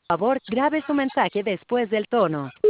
Por favor, grabe su mensaje después del tono.